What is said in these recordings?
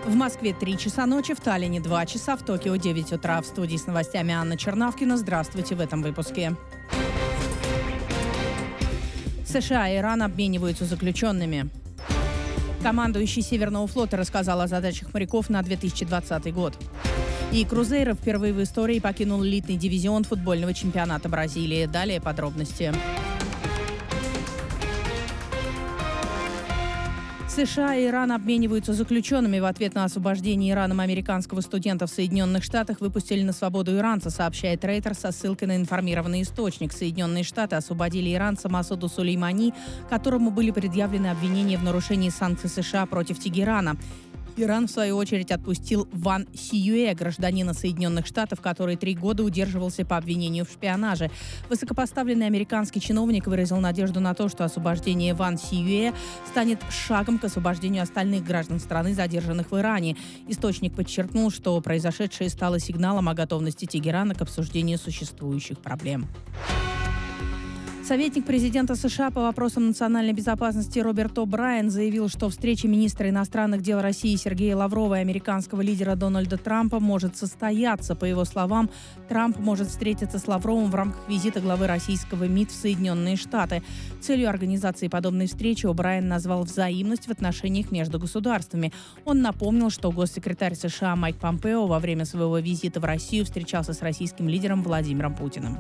В Москве 3 часа ночи, в Таллине 2 часа, в Токио 9 утра. В студии с новостями Анна Чернавкина. Здравствуйте в этом выпуске. США и Иран обмениваются заключенными. Командующий Северного флота рассказал о задачах моряков на 2020 год. И Крузейро впервые в истории покинул элитный дивизион футбольного чемпионата Бразилии. Далее подробности. США и Иран обмениваются заключенными. В ответ на освобождение Ираном американского студента в Соединенных Штатах выпустили на свободу иранца, сообщает Рейтер со ссылкой на информированный источник. Соединенные Штаты освободили иранца Масуду Сулеймани, которому были предъявлены обвинения в нарушении санкций США против Тегерана. Иран, в свою очередь, отпустил Ван Сиюэ, гражданина Соединенных Штатов, который 3 года удерживался по обвинению в шпионаже. Высокопоставленный американский чиновник выразил надежду на то, что освобождение Ван Сиюэ станет шагом к освобождению остальных граждан страны, задержанных в Иране. Источник подчеркнул, что произошедшее стало сигналом о готовности Тегерана к обсуждению существующих проблем. Советник президента США по вопросам национальной безопасности Роберт О'Брайен заявил, что встреча министра иностранных дел России Сергея Лаврова и американского лидера Дональда Трампа может состояться. По его словам, Трамп может встретиться с Лавровым в рамках визита главы российского МИД в Соединенные Штаты. Целью организации подобной встречи О'Брайен назвал взаимность в отношениях между государствами. Он напомнил, что госсекретарь США Майк Помпео во время своего визита в Россию встречался с российским лидером Владимиром Путиным.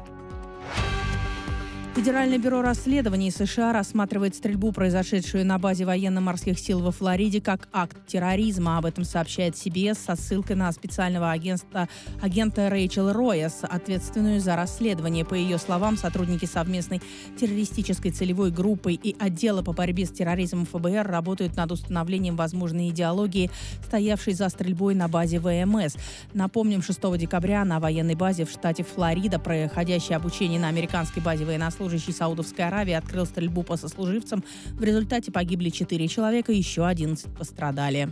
Федеральное бюро расследований США рассматривает стрельбу, произошедшую на базе военно-морских сил во Флориде, как акт терроризма. Об этом сообщает CBS со ссылкой на специального агента Рэйчел Рояс, ответственную за расследование. По ее словам, сотрудники совместной террористической целевой группы и отдела по борьбе с терроризмом ФБР работают над установлением возможной идеологии, стоявшей за стрельбой на базе ВМС. Напомним, 6 декабря на военной базе в штате Флорида, проходящее обучение на американской базе военнослужащих, служащий Саудовской Аравии открыл стрельбу по сослуживцам. В результате погибли 4 человека, еще 11 пострадали.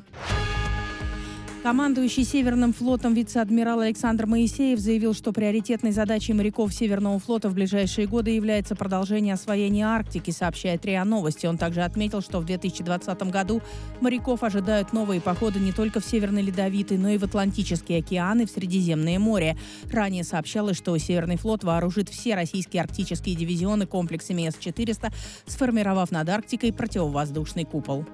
Командующий Северным флотом вице-адмирал Александр Моисеев заявил, что приоритетной задачей моряков Северного флота в ближайшие годы является продолжение освоения Арктики, сообщает РИА Новости. Он также отметил, что в 2020 году моряков ожидают новые походы не только в Северный Ледовитый, но и в Атлантический океан и в Средиземное море. Ранее сообщалось, что Северный флот вооружит все российские арктические дивизионы комплексами С-400, сформировав над Арктикой противовоздушный купол.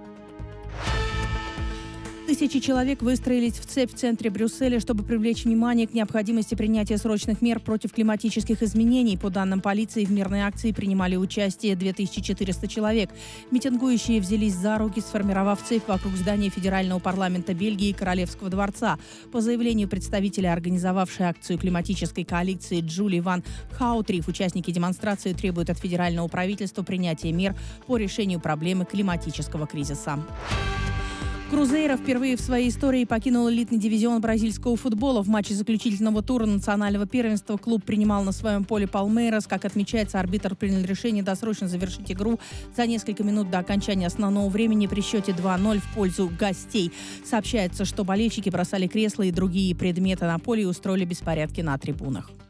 Тысячи человек выстроились в цепь в центре Брюсселя, чтобы привлечь внимание к необходимости принятия срочных мер против климатических изменений. По данным полиции, в мирной акции принимали участие 2400 человек. Митингующие взялись за руки, сформировав цепь вокруг здания Федерального парламента Бельгии и Королевского дворца. По заявлению представителя, организовавшей акцию климатической коалиции Джули Ван Хаутриф, участники демонстрации требуют от федерального правительства принятия мер по решению проблемы климатического кризиса. Крузейро впервые в своей истории покинул элитный дивизион бразильского футбола. В матче заключительного тура национального первенства клуб принимал на своем поле Палмейрас. Как отмечается, арбитр принял решение досрочно завершить игру за несколько минут до окончания основного времени при счете 2-0 в пользу гостей. Сообщается, что болельщики бросали кресла и другие предметы на поле и устроили беспорядки на трибунах.